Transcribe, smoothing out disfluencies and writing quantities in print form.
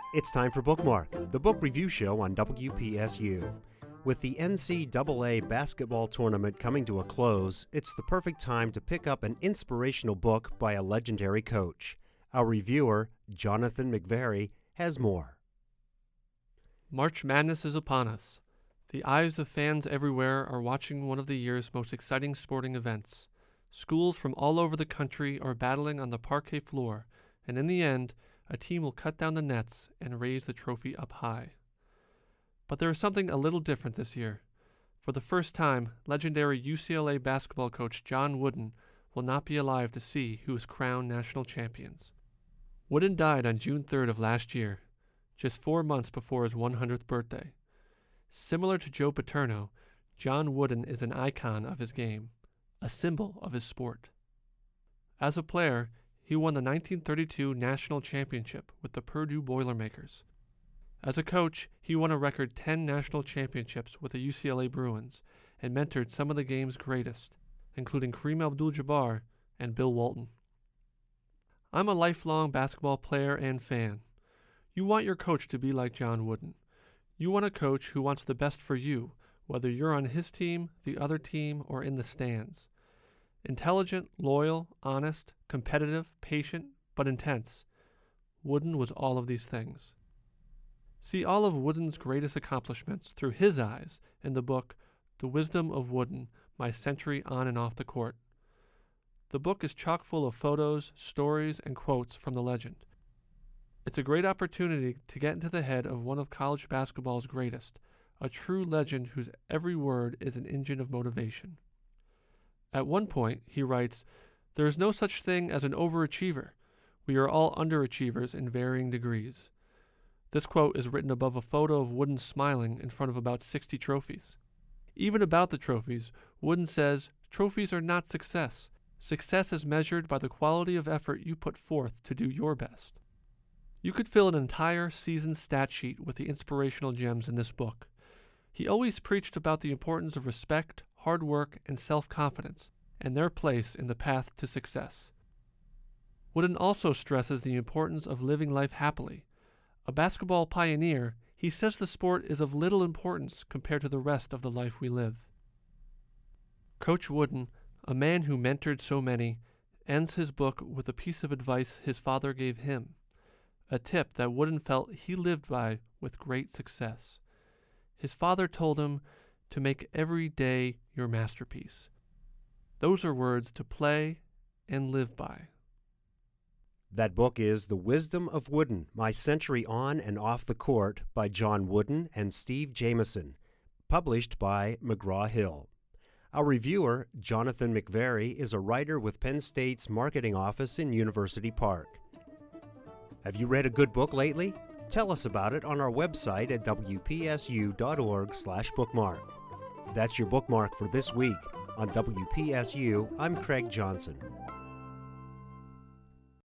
It's time for Bookmark, the book review show on WPSU. With the NCAA basketball tournament coming to a close, it's the perfect time to pick up an inspirational book by a legendary coach. Our reviewer, Jonathan McVary, has more. March Madness is upon us. The eyes of fans everywhere are watching one of the year's most exciting sporting events. Schools from all over the country are battling on the parquet floor, and in the end, a team will cut down the nets and raise the trophy up high. But there is something a little different this year. For the first time, legendary UCLA basketball coach John Wooden will not be alive to see who is crowned national champions. Wooden died on June 3rd of last year, just 4 months before his 100th birthday. Similar to Joe Paterno, John Wooden is an icon of his game, a symbol of his sport. As a player, he won the 1932 national championship with the Purdue Boilermakers. As a coach, he won a record 10 national championships with the UCLA Bruins and mentored some of the game's greatest, including Kareem Abdul-Jabbar and Bill Walton. I'm a lifelong basketball player and fan. You want your coach to be like John Wooden. You want a coach who wants the best for you, whether you're on his team, the other team, or in the stands. Intelligent, loyal, honest, competitive, patient, but intense. Wooden was all of these things. See all of Wooden's greatest accomplishments through his eyes in the book The Wisdom of Wooden, My Century on and Off the Court. The book is chock full of photos, stories, and quotes from the legend. It's a great opportunity to get into the head of one of college basketball's greatest, a true legend whose every word is an engine of motivation. At one point, he writes, "There is no such thing as an overachiever. We are all underachievers in varying degrees." This quote is written above a photo of Wooden smiling in front of about 60 trophies. Even about the trophies, Wooden says, "Trophies are not success. Success is measured by the quality of effort you put forth to do your best." You could fill an entire season stat sheet with the inspirational gems in this book. He always preached about the importance of respect, hard work, and self-confidence, and their place in the path to success. Wooden also stresses the importance of living life happily. A basketball pioneer, he says the sport is of little importance compared to the rest of the life we live. Coach Wooden, a man who mentored so many, ends his book with a piece of advice his father gave him, a tip that Wooden felt he lived by with great success. His father told him to make every day your masterpiece. Those are words to play and live by. That book is The Wisdom of Wooden, My Century on and Off the Court by John Wooden and Steve Jameson, published by McGraw-Hill. Our reviewer, Jonathan McVary, is a writer with Penn State's marketing office in University Park. Have you read a good book lately? Tell us about it on our website at wpsu.org/bookmark. That's your bookmark for this week. On WPSU, I'm Craig Johnson.